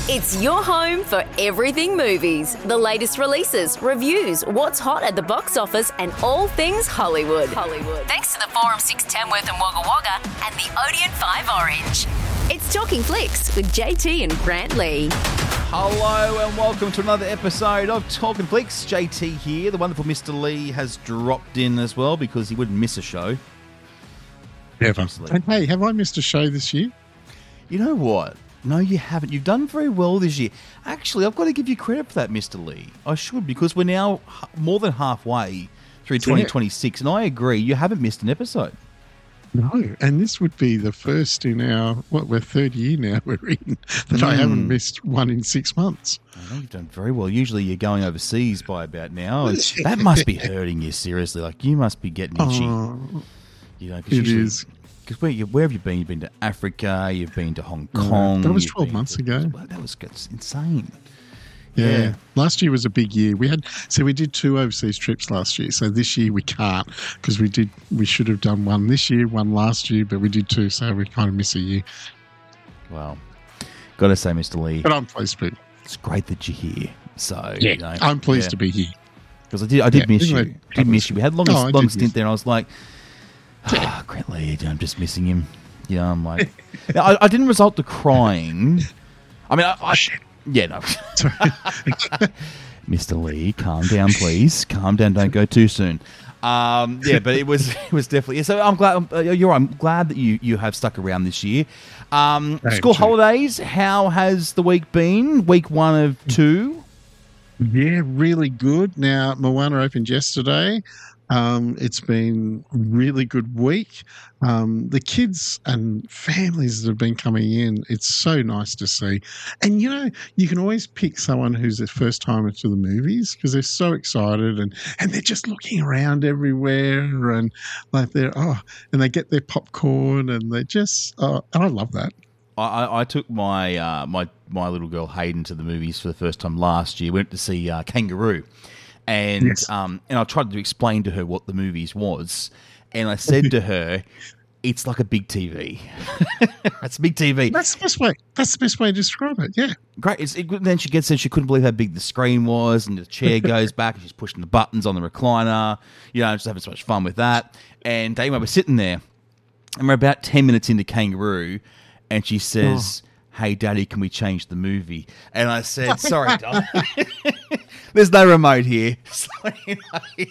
It's your home for everything movies, the latest releases, reviews, what's hot at the box office, and all things Hollywood. Thanks to the Forum 610 Worth and Wagga Wagga and the Odeon 5 Orange. It's Talking Flicks with JT and Grant Lee. Hello and welcome to another episode of Talking Flicks. JT here. The wonderful Mr. Lee has dropped in as well because he wouldn't miss a show. Never. And hey, have I missed a show this year? You know what? No, you haven't. You've done very well this year. Actually, I've got to give you credit for that, Mr. Lee. I should, because we're now more than halfway through 2026, and I agree, you haven't missed an episode. No, and this would be the first in our, we're third year now we're in, that I haven't missed one in 6 months. I know you've done very well. Usually you're going overseas by about now. That must be hurting you, seriously. Like, you must be getting itchy. You know, it is. Because where have you been? You've been to Africa, you've been to Hong Kong. That was 12 months ago. That was insane. Yeah. Last year was a big year. We did 2 overseas trips last year. So this year we can't, because we should have done one this year, one last year, but we did 2, so we kind of miss a year. Well, got to say, Mr. Lee. But I'm pleased to be. It's great that you're here. So, yeah, you know, I'm pleased to be here. Because I did miss you. Did miss you. We had a long stint there, and I was like, Grant Lee, I'm just missing him. Yeah, I'm like, I didn't resort to crying. I mean, yeah, no. Mr. Lee, calm down, please. Calm down. Don't go too soon. Yeah, but it was definitely. Yeah, so I'm glad I'm glad that you have stuck around this year. School holidays. How has the week been? Week 1 of 2. Yeah, really good. Now, Moana opened yesterday. It's been a really good week. The kids and families that have been coming in, it's so nice to see. And, you know, you can always pick someone who's a first timer to the movies because they're so excited and they're just looking around everywhere and like and they get their popcorn and they just, and I love that. I took my my little girl Hayden to the movies for the first time last year. We went to see Kangaroo. And yes. And I tried to explain to her what the movies was, and I said to her, "It's like a big TV. It's a big TV." That's the best way. That's the best way to describe it. Yeah, great. Then she gets there. She couldn't believe how big the screen was, and the chair goes back, and she's pushing the buttons on the recliner. You know, just having so much fun with that. And anyway, we're sitting there, and we're about 10 minutes into Kangaroo, and she says, "Hey, Daddy, can we change the movie?" And I said, "Sorry, Dad." There's no remote here. So, you know.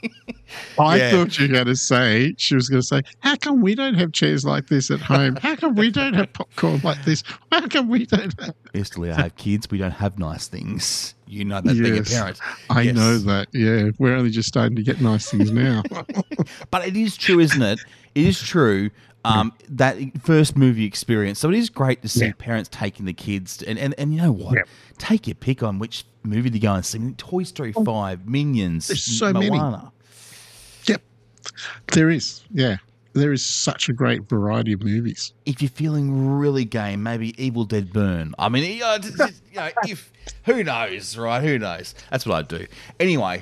I thought she was going to say, how come we don't have chairs like this at home? How come we don't have popcorn like this? How come we don't have... Mr. Lee, I have kids. We don't have nice things. You know that being a parent. I know that, yeah. We're only just starting to get nice things now. But it is true, isn't it? It is true. That first movie experience. So it is great to see parents taking the kids and you know what? Take your pick on which movie to go and see. Toy Story 5, Minions, there's so Moana. Many. Yep. There is. Yeah. There is such a great variety of movies. If you're feeling really game, maybe Evil Dead Burn. I mean, if who knows, right? Who knows? That's what I'd do. Anyway,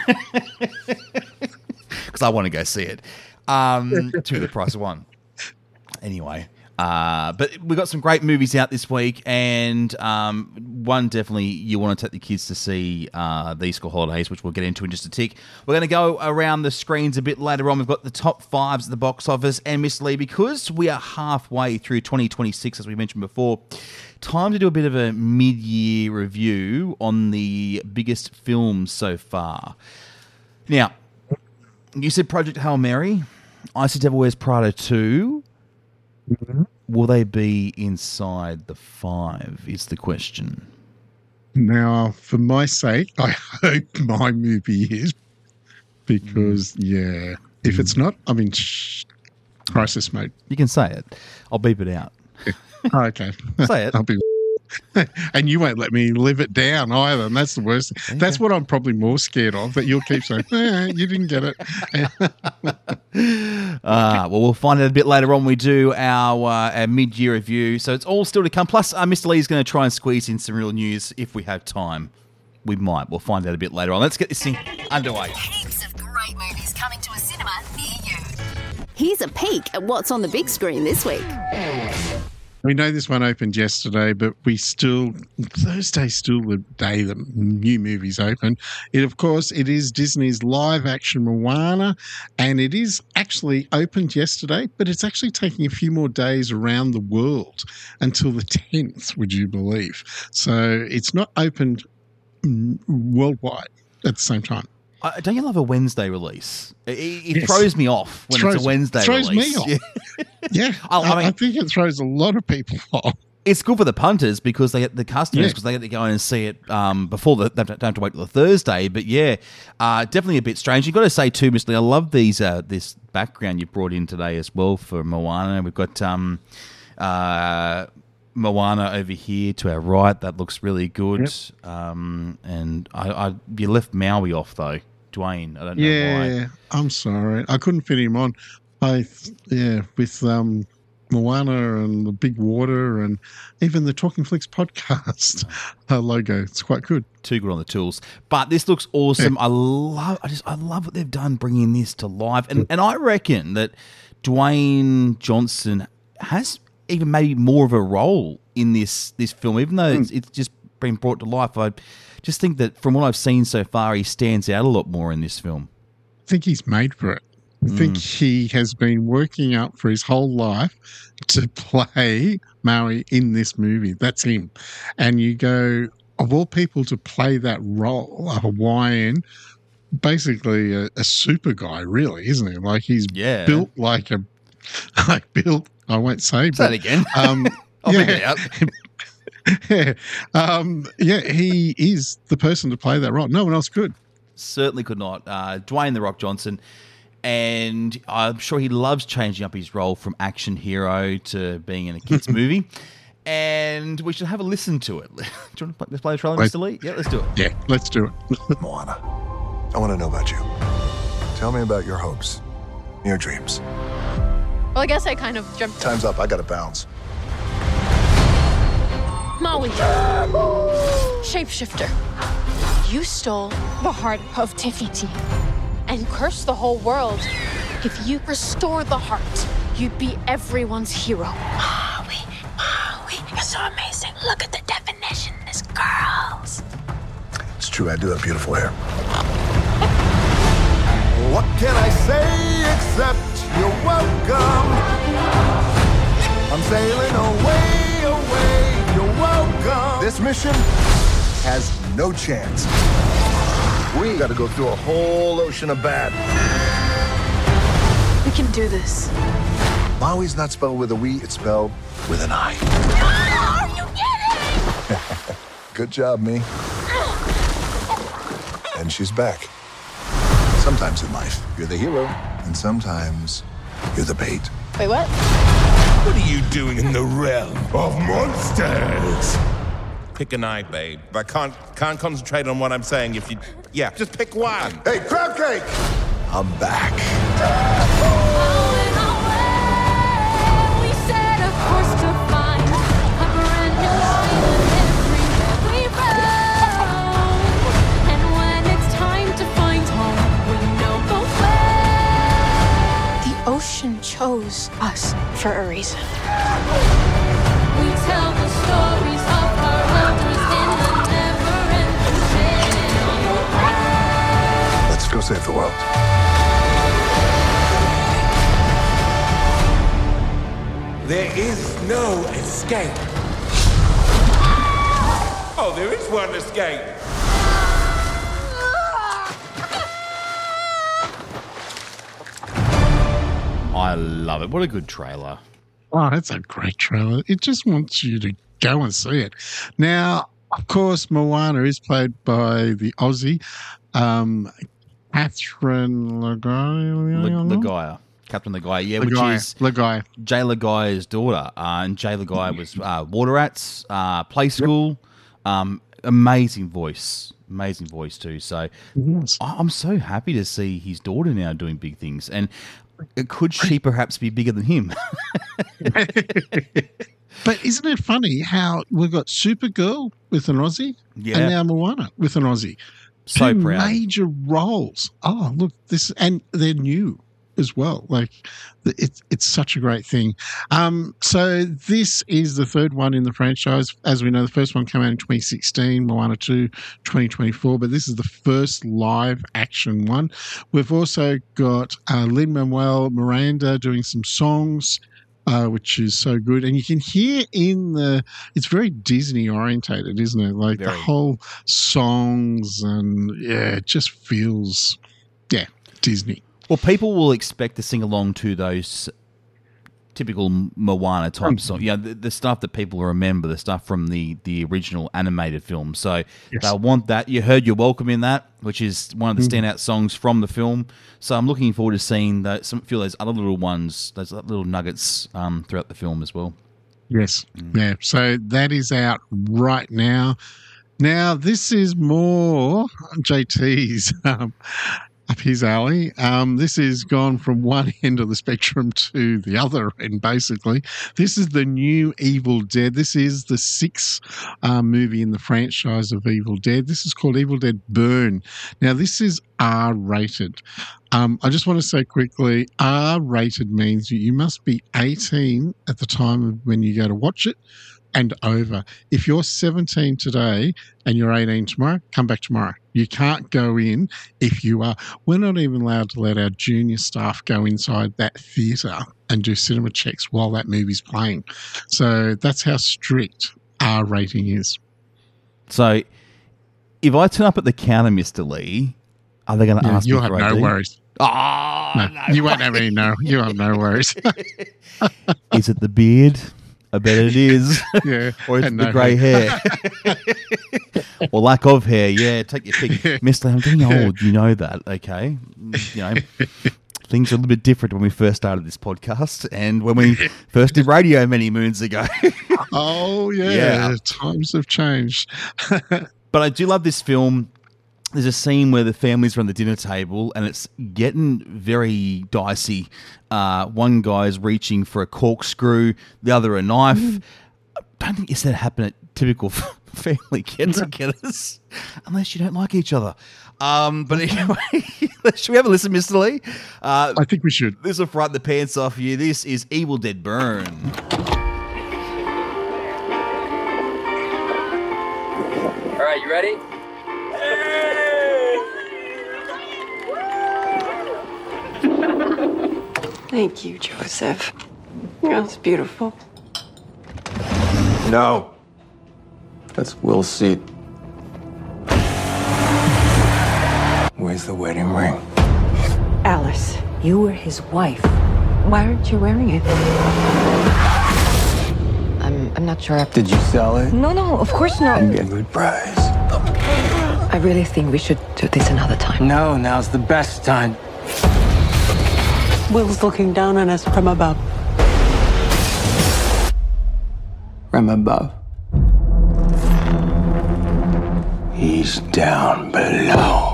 because I want to go see it. To the price of one. Anyway, but we've got some great movies out this week, and one definitely you want to take the kids to see these school holidays, which we'll get into in just a tick. We're going to go around the screens a bit later on. We've got the top 5s at the box office, and Miss Lee, because we are halfway through 2026, as we mentioned before, time to do a bit of a mid-year review on the biggest films so far. Now, you said Project Hail Mary. I said Devil Wears Prada 2. Mm-hmm. Will they be inside the 5 is the question. Now, for my sake, I hope my movie is, because, if it's not, I'm in crisis mode. You can say it. I'll beep it out. Oh, okay. Say it. I'll be... And you won't let me live it down either, and that's the worst. Okay. That's what I'm probably more scared of, that you'll keep saying, you didn't get it. Well, we'll find out a bit later on. We do our mid-year review, so it's all still to come. Plus, Mr. Lee is going to try and squeeze in some real news if we have time. We might. We'll find out a bit later on. Let's get this thing underway. Heaps of great movies coming to a cinema near you. Here's a peek at what's on the big screen this week. We know this one opened yesterday, but Thursday's still the day that new movies open. It is Disney's live action Moana, and it is actually opened yesterday, but it's actually taking a few more days around the world until the 10th, would you believe? So it's not opened worldwide at the same time. Don't you love a Wednesday release? It throws me off when it's a Wednesday release. It throws me off. Yeah. I think it throws a lot of people off. It's good for the punters because they get the customers because they get to go in and see it before they don't have to wait till the Thursday. But definitely a bit strange. You've got to say too, Mr. Lee, I love this background you brought in today as well for Moana. We've got Moana over here to our right. That looks really good. Yep. And you left Maui off though, Dwayne. I don't know why. Yeah, I'm sorry. I couldn't fit him on. With Moana and the Big Water and even the Talking Flicks podcast logo. It's quite good. Too good on the tools. But this looks awesome. Yeah. I love what they've done bringing this to life. And I reckon that Dwayne Johnson has even maybe more of a role in this film, even though it's just been brought to life. I just think that from what I've seen so far, he stands out a lot more in this film. I think he's made for it. I think he has been working up for his whole life to play Maui in this movie. That's him. And you go, of all people to play that role, a Hawaiian, basically a super guy, really, isn't he? Like he's built built. I won't say. Say that again. I'll figure it out. He is the person to play that role. No one else could. Certainly could not. Dwayne "The Rock" Johnson. And I'm sure he loves changing up his role from action hero to being in a kids' movie. And we should have a listen to it. Do you want to play the trailer, Mr. Lee? Yeah, let's do it. Yeah, let's do it. Moana, I want to know about you. Tell me about your hopes, your dreams. Well, I guess I kind of jumped. Time's up. I got to bounce. Maui. Shapeshifter. You stole the heart of Te Fiti and cursed the whole world. If you restore the heart, you'd be everyone's hero. Maui, you're so amazing. Look at the definition. It's girls. It's true, I do have beautiful hair. What can I say except you're welcome? I'm sailing away, you're welcome. This mission has no chance. We got to go through a whole ocean of bad. We can do this. Maui's not spelled with a we, it's spelled with an I. No, you get it! Good job, me. And she's back. Sometimes in life, you're the hero, and sometimes you're the bait. Wait, what? What are you doing in the realm of monsters? Pick a night, babe. I can't concentrate on what I'm saying if you... Yeah, just pick one. Hey, crab cake! I'm back. We set a course to find a brand new island everywhere we roam. And when it's time to find home, we know both ways. The ocean chose us for a reason. We tell the stories of our elders in the never-ending tale. Let's go save the world. There is no escape. Oh, there is one escape. I love it. What a good trailer. Oh, that's a great trailer. It just wants you to go and see it. Now, of course, Moana is played by the Aussie, Catherine Laguia. Captain Laguia, yeah, which is Jay Laguia's daughter. And Jay Laguia was Water Rats, Play School. Amazing voice too. So I'm so happy to see his daughter now doing big things. And could she perhaps be bigger than him? But isn't it funny how we've got Supergirl with an Aussie and now Moana with an Aussie? So Two proud. major roles. Oh, look, and they're new as well. Like, it's such a great thing. So this is the third one in the franchise. As we know, the first one came out in 2016, Moana 2, 2024, but this is the first live action one. We've also got Lin-Manuel Miranda doing some songs, which is so good. And you can hear it's very Disney orientated, isn't it? Like the whole songs and it just feels, Disney. Well, people will expect to sing along to those typical Moana type songs. You know, the stuff that people remember, the stuff from the original animated film. So they'll want that. You heard You're Welcome in that, which is one of the standout songs from the film. So I'm looking forward to seeing a few of those other little ones, those little nuggets throughout the film as well. Yes. Yeah. So that is out right now. Now, this is more JT's up his alley. This has gone from one end of the spectrum to the other end, basically. This is the new Evil Dead. This is the sixth movie in the franchise of Evil Dead. This is called Evil Dead Burn. Now, this is R-rated. I just want to say quickly, R-rated means you must be 18 at the time of when you go to watch it and over. If you're 17 today and you're 18 tomorrow, come back tomorrow. You can't go in if you are. We're not even allowed to let our junior staff go inside that theatre and do cinema checks while that movie's playing. So that's how strict our rating is. So if I turn up at the counter, Mr. Lee, are they going to ask me you'll for have ID? no worries. Oh, No, you won't have any. No, you have no worries. Is it the beard? I bet it is. Yeah. Or is it And the no grey hair? Or lack of hair. Yeah, take your pick. Mr. I'm getting old. You know that, okay? You know, things are a little bit different when we first started this podcast and when we first did radio many moons ago. Oh, yeah. Times have changed. But I do love this film. There's a scene where the family's around the dinner table and it's getting very dicey. One guy's reaching for a corkscrew, the other a knife. I don't think you said it happen at typical family get-togethers, unless you don't like each other. But anyway, should we have a listen, Mr. Lee? I think we should. This will frighten the pants off you. This is Evil Dead Burn. All right, you ready? Thank you, Joseph. That's beautiful. No. That's Will's seat. Where's the wedding ring? Alice, you were his wife. Why aren't you wearing it? I'm not sure. Did you sell it? No, of course not. You get a good price. I really think we should do this another time. No, now's the best time. Will's looking down on us from above. From above. He's down below.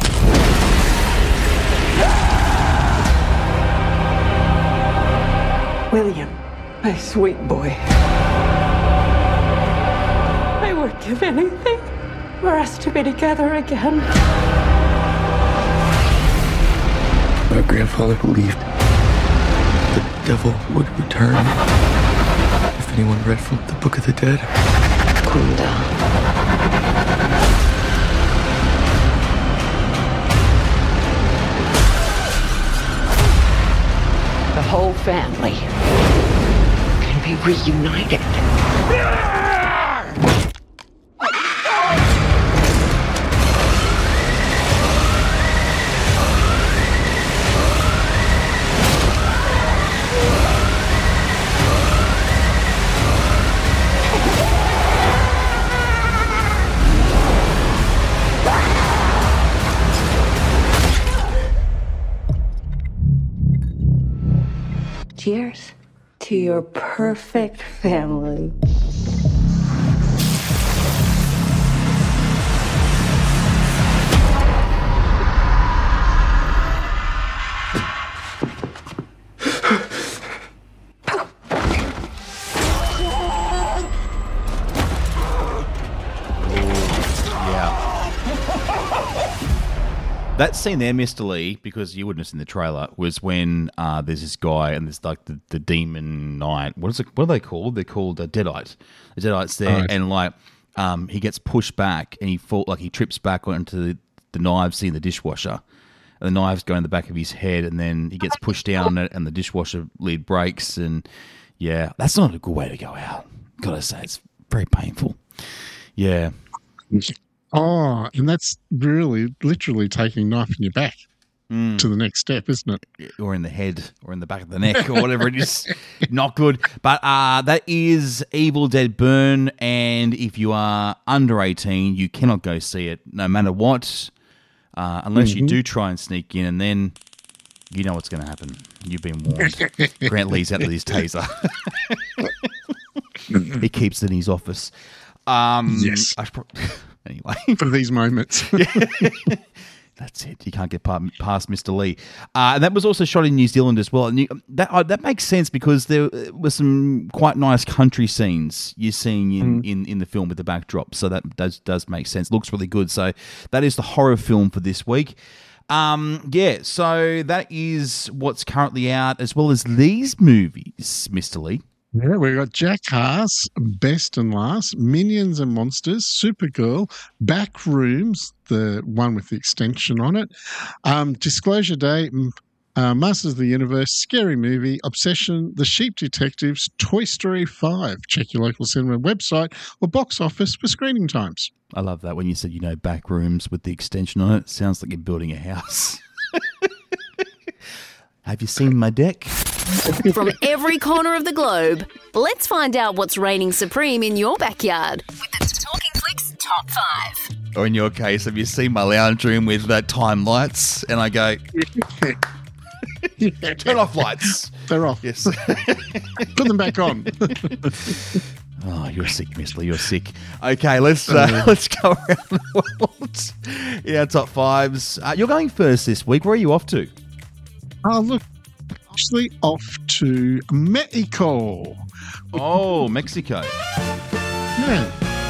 William, my sweet boy. I would give anything for us to be together again. My grandfather believed the devil would return if anyone read from the Book of the Dead. Cool down. The whole family can be reunited. Cheers to your perfect family. That scene there, Mr. Lee, because you wouldn't have seen the trailer, was when there's this guy and there's like the demon knight. What are they called? They're called Deadite. The Deadite's there, and like he gets pushed back and he trips back onto the knives in the dishwasher. And the knives go in the back of his head, and then he gets pushed down, and the dishwasher lid breaks. And yeah, that's not a good way to go out. Gotta say, it's very painful. Yeah. Oh, and that's really literally taking a knife in your back to the next step, isn't it? Or in the head, or in the back of the neck, or whatever it is. Not good. But that is Evil Dead Burn, and if you are under 18, you cannot go see it, no matter what, unless you do try and sneak in, and then you know what's going to happen. You've been warned. Grant Lee's out with his taser. He keeps it in his office. Yes. Anyway. For these moments. That's it. You can't get past Mr. Lee. And that was also shot in New Zealand as well. And that makes sense because there were some quite nice country scenes you're seeing in the film with the backdrop. So that does make sense. Looks really good. So that is the horror film for this week. So that is what's currently out, as well as these movies, Mr. Lee. Yeah, we've got Jackass, Best and Last, Minions and Monsters, Supergirl, Backrooms, the one with the extension on it, Disclosure Day, Masters of the Universe, Scary Movie, Obsession, The Sheep Detectives, Toy Story 5. Check your local cinema website or box office for screening times. I love that when you said, Backrooms with the extension on it. Sounds like you're building a house. Have you seen my deck? From every corner of the globe, let's find out what's reigning supreme in your backyard with the Talking Flicks Top 5. Or in your case, have you seen my lounge room with time lights? And I go, turn off lights. They're off. Yes. Put them back on. Oh, you're sick, Mr. Lee. You're sick. Okay, let's go around the world. Yeah, top fives. You're going first this week. Where are you off to? Oh, look, actually off to Mexico. Oh, Mexico. Yeah.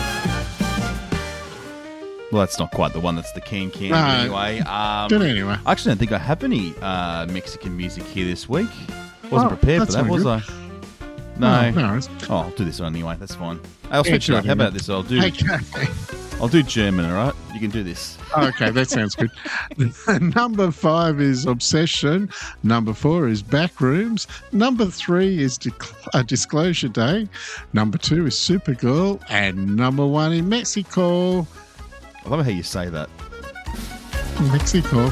Well, that's not quite the one that's the Can anyway. But anyway. I actually don't think I have any Mexican music here this week. Wasn't prepared for that, was I? No. No. I'll do this one anyway. That's fine. I'll switch it up. How about this? I'll do German, all right? You can do this. Okay, that sounds good. Number 5 is Obsession. Number 4 is Backrooms. Number 3 is Disclosure Day. Number 2 is Supergirl. And number 1 in Mexico. I love how you say that. Mexico.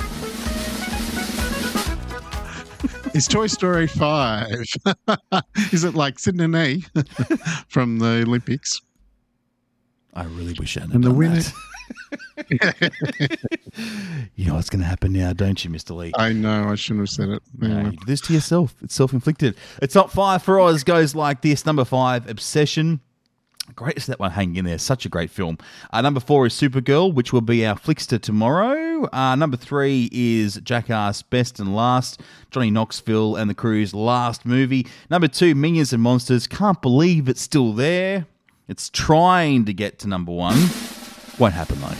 Is Toy Story 5. Is it like Sydney from the Olympics? I really wish I had and done the winner. that. You know what's going to happen now, don't you, Mr. Lee? I know. I shouldn't have said it. No, you do this to yourself. It's self-inflicted. The top 5 for Oz goes like this. Number 5, Obsession. Great to see that one hanging in there. Such a great film. Number 4 is Supergirl, which will be our Flickster tomorrow. Number 3 is Jackass, Best and Last. Johnny Knoxville and the crew's last movie. Number 2, Minions and Monsters. Can't believe it's still there. It's trying to get to number 1. Won't happen, though.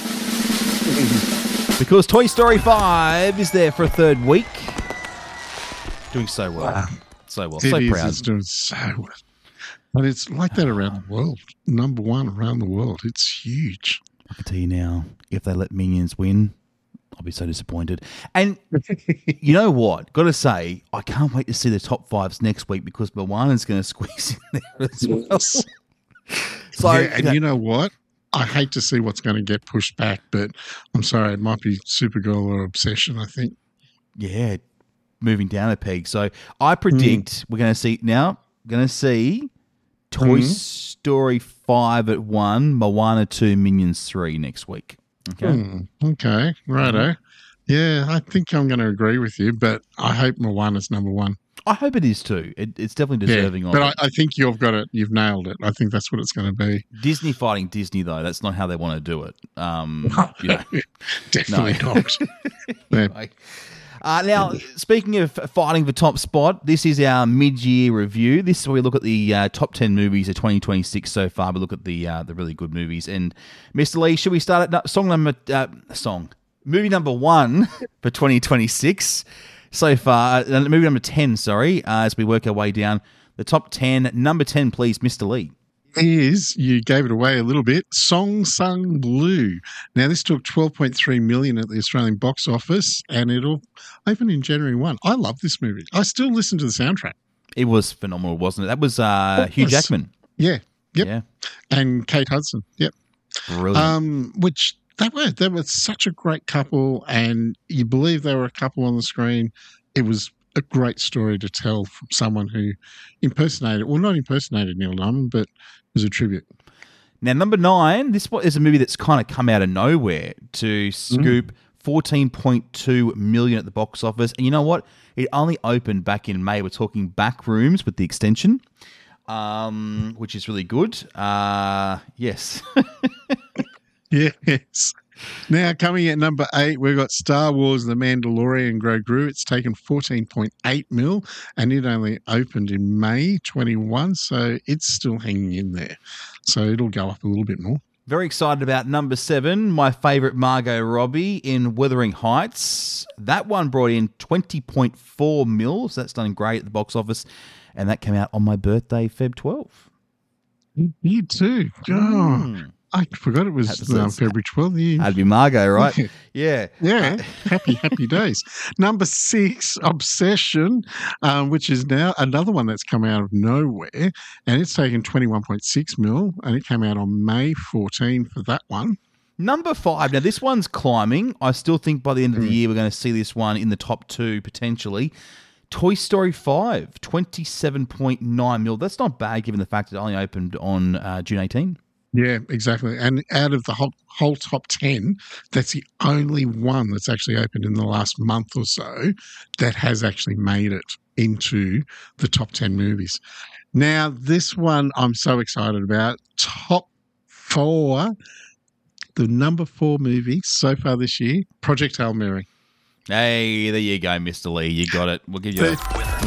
Because Toy Story 5 is there for a third week. Doing so well. Wow. So well. It So is, proud. It's doing so well. But it's like that around the world. Number 1 around the world. It's huge. I can tell you now, if they let Minions win, I'll be so disappointed. And you know what? Got to say, I can't wait to see the top 5s next week because Moana's going to squeeze in there as well. So, and you know what? I hate to see what's going to get pushed back, but I'm sorry, it might be Supergirl or Obsession, I think. Yeah, moving down a peg. So I predict we're going to see Toy Story 5 at 1, Moana 2, Minions 3 next week. Okay. Okay, righto. Yeah, I think I'm going to agree with you, but I hope Moana's number 1. I hope it is too. It's definitely deserving of but it. I think you've got it. You've nailed it. I think that's what it's going to be. Disney fighting Disney, though. That's not how they want to do it. Definitely not. Anyway. Now, speaking of fighting for top spot, this is our mid-year review. This is where we look at the top 10 movies of 2026 so far. We look at the really good movies. And Mr. Lee, should we start at song? Movie number 1 for 2026 so far. Movie number 10, as we work our way down the top 10. Number 10, please, Mr. Lee. You gave it away a little bit, Song Sung Blue. Now, this took 12.3 million at the Australian box office, and it'll open in January 1. I love this movie. I still listen to the soundtrack. It was phenomenal, wasn't it? That was Hugh Jackman. Yeah. Yep. Yeah. And Kate Hudson. Yep. Brilliant. Which they were such a great couple, and you believe they were a couple on the screen. It was a great story to tell from someone who not impersonated Neil Diamond, but was a tribute. Now, number 9, this is a movie that's kind of come out of nowhere to scoop 14.2 million at the box office. And you know what? It only opened back in May. We're talking Backrooms with the extension, which is really good. Yes. Yes. Now, coming at number 8, we've got Star Wars The Mandalorian Grogu. It's taken 14.8 mil, and it only opened in May 21, so it's still hanging in there. So it'll go up a little bit more. Very excited about number 7, my favourite Margot Robbie in Wuthering Heights. That one brought in 20.4 mil, so that's done great at the box office, and that came out on my birthday, Feb 12. You too. Oh, I forgot it was February 12th. That'd be Margot, right? Yeah. Yeah. Happy days. Number 6, Obsession, which is now another one that's come out of nowhere, and it's taken 21.6 mil, and it came out on May 14 for that one. Number 5. Now, this one's climbing. I still think by the end of the year we're going to see this one in the top 2 potentially. Toy Story 5, 27.9 mil. That's not bad given the fact it only opened on June 18. Yeah, exactly. And out of the whole top 10, that's the only one that's actually opened in the last month or so that has actually made it into the top 10 movies. Now, this one I'm so excited about. Top 4, the number 4 movie so far this year, Project Hail Mary. Hey, there you go, Mr. Lee. You got it. We'll give you it.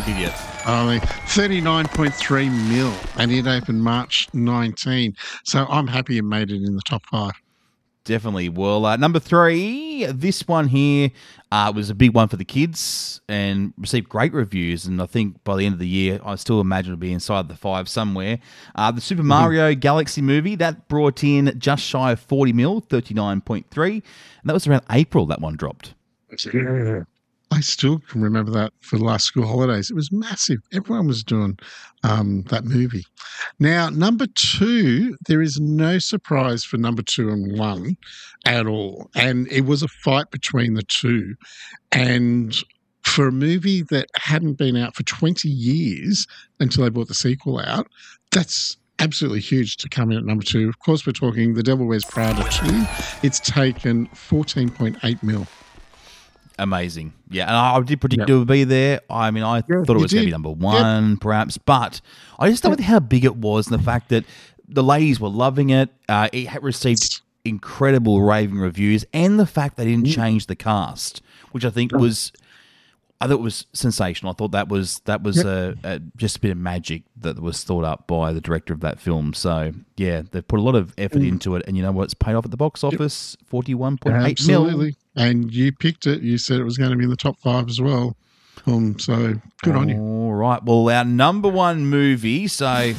39.3 mil, and it opened March 19. So I'm happy it made it in the top 5. Definitely. Well, number 3, this one here was a big one for the kids and received great reviews. And I think by the end of the year, I still imagine it'll be inside the 5 somewhere. The Super Mario Galaxy movie, that brought in just shy of 40 mil, 39.3. And that was around April that one dropped. Yeah. I still can remember that for the last school holidays. It was massive. Everyone was doing that movie. Now, number 2, there is no surprise for number 2 and 1 at all. And it was a fight between the two. And for a movie that hadn't been out for 20 years until they brought the sequel out, that's absolutely huge to come in at number 2. Of course, we're talking The Devil Wears Prada 2. It's taken 14.8 mil. Amazing. Yeah, and I did predict it would be there. I mean, I thought it was going to be number 1, perhaps, but I just don't know how big it was and the fact that the ladies were loving it. It had received incredible raving reviews, and the fact they didn't change the cast, which I thought was sensational. I thought that was just a bit of magic that was thought up by the director of that film. So yeah, they've put a lot of effort into it, and you know what? It's paid off at the box office, 41.8 mil. And you picked it. You said it was going to be in the top 5 as well. So good on you. All right. Well, our number 1 movie. So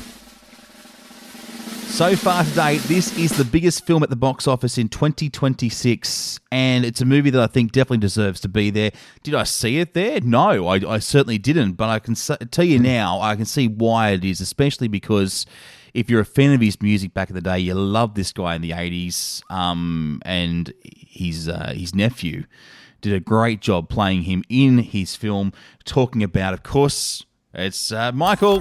far to date, this is the biggest film at the box office in 2026, and it's a movie that I think definitely deserves to be there. Did I see it there? No, I certainly didn't, but I can tell you now, I can see why it is, especially because if you're a fan of his music back in the day, you love this guy in the 80s, and his nephew did a great job playing him in his film, talking about, of course, it's Michael.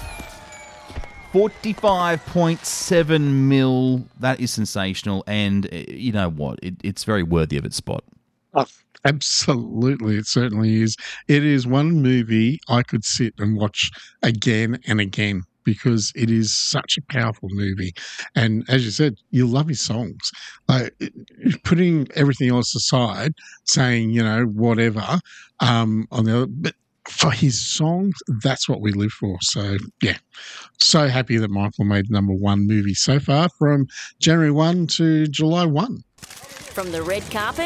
45.7 mil. That is sensational. And you know what? It's very worthy of its spot. Oh, absolutely. It certainly is. It is one movie I could sit and watch again and again because it is such a powerful movie. And as you said, you love his songs. Putting everything else aside, saying, whatever on the other, but for his songs, that's what we live for. So, yeah, so happy that Michael made number 1 movie so far from January 1 to July 1. From the red carpet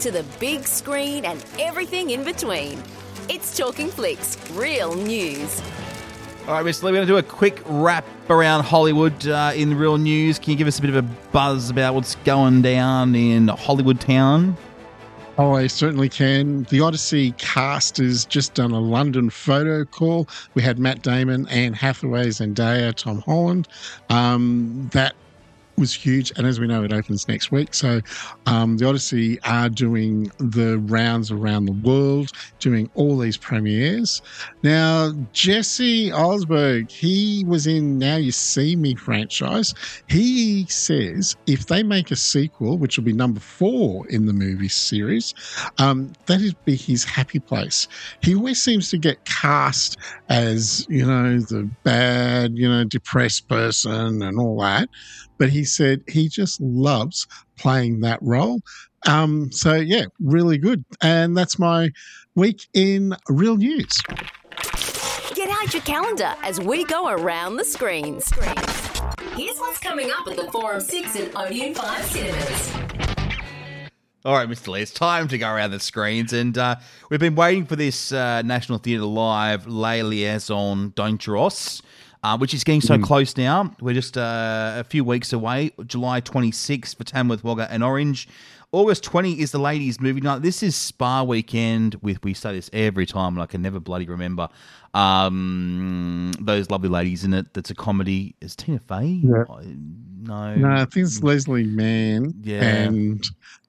to the big screen and everything in between. It's Talking Flicks, real news. All right, Mr. Lee, we're going to do a quick wrap around Hollywood in the real news. Can you give us a bit of a buzz about what's going down in Hollywood town? Oh, I certainly can. The Odyssey cast has just done a London photo call. We had Matt Damon, Anne Hathaway, Zendaya, Tom Holland. That was huge, and as we know, it opens next week. So the Odyssey are doing the rounds around the world, doing all these premieres. Now, Jesse Osberg, he was in Now You See Me franchise. He says if they make a sequel, which will be number 4 in the movie series, that'd be his happy place. He always seems to get cast as, the bad, depressed person and all that. But he said he just loves playing that role. So, yeah, really good. And that's my week in real news. Get out your calendar as we go around the screens. Here's what's coming up at the Forum 6 and Odeon 5 cinemas. All right, Mr. Lee, it's time to go around the screens. And we've been waiting for this National Theatre Live Les Liaisons Dangereuses, which is getting so close now. We're just a few weeks away. July 26th for Tamworth, Wagga and Orange. August 20 is the ladies' movie night. This is Spa Weekend. We say this every time, and I can never bloody remember those lovely ladies in it. That's a comedy. Is Tina Fey? Yeah. No, I think it's Leslie Mann. Yeah. And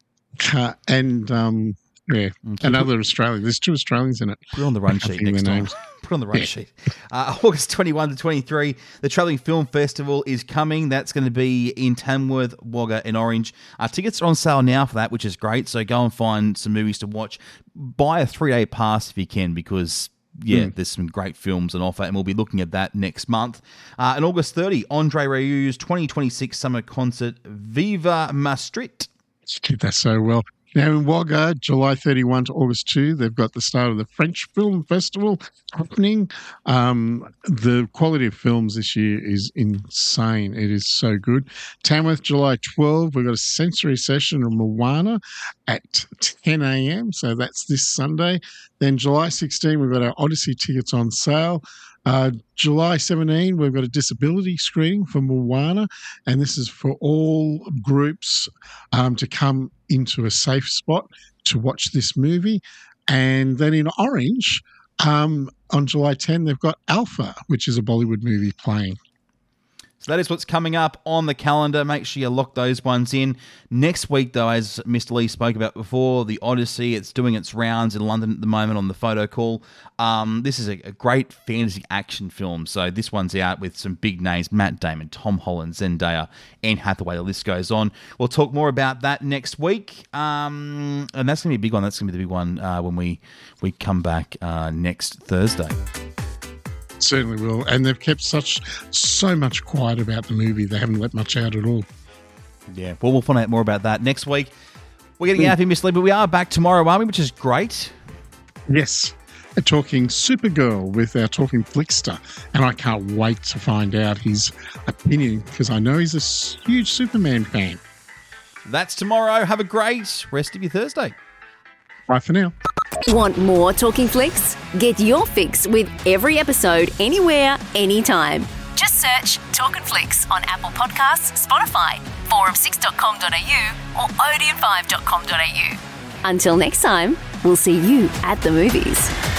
another Australian. There's 2 Australians in it. Put it on the run sheet next time. Put it on the run sheet. August 21 to 23, the Travelling Film Festival is coming. That's going to be in Tamworth, Wagga and Orange. Tickets are on sale now for that, which is great. So go and find some movies to watch. Buy a 3-day pass if you can, because there's some great films on offer, and we'll be looking at that next month. And August 30, Andre Rieu's 2026 summer concert, Viva Maastricht. Did that so well. Now in Wagga, July 31 to August 2, they've got the start of the French Film Festival happening. The quality of films this year is insane. It is so good. Tamworth, July 12, we've got a sensory session of Moana at 10 a.m. So that's this Sunday. Then July 16, we've got our Odyssey tickets on sale. July 17, we've got a disability screening for Moana, and this is for all groups to come into a safe spot to watch this movie. And then in Orange, on July 10, they've got Alpha, which is a Bollywood movie playing. So that is what's coming up on the calendar. Make sure you lock those ones in. Next week, though, as Mr. Lee spoke about before, the Odyssey, it's doing its rounds in London at the moment on the photo call. This is a great fantasy action film. So this one's out with some big names, Matt Damon, Tom Holland, Zendaya, Anne Hathaway, the list goes on. We'll talk more about that next week. And that's going to be a big one. That's going to be the big one when we come back next Thursday. Certainly will. And they've kept so much quiet about the movie. They haven't let much out at all. Yeah, well, we'll find out more about that next week. We're getting out of here, Miss Lee, but we are back tomorrow, aren't we? Which is great. Yes. We're talking Supergirl with our Talking Flickster. And I can't wait to find out his opinion, because I know he's a huge Superman fan. That's tomorrow. Have a great rest of your Thursday. Bye for now. Want more Talking Flicks? Get your fix with every episode, anywhere, anytime. Just search Talking Flicks on Apple Podcasts, Spotify, forum6.com.au or odeon5.com.au. Until next time, we'll see you at the movies.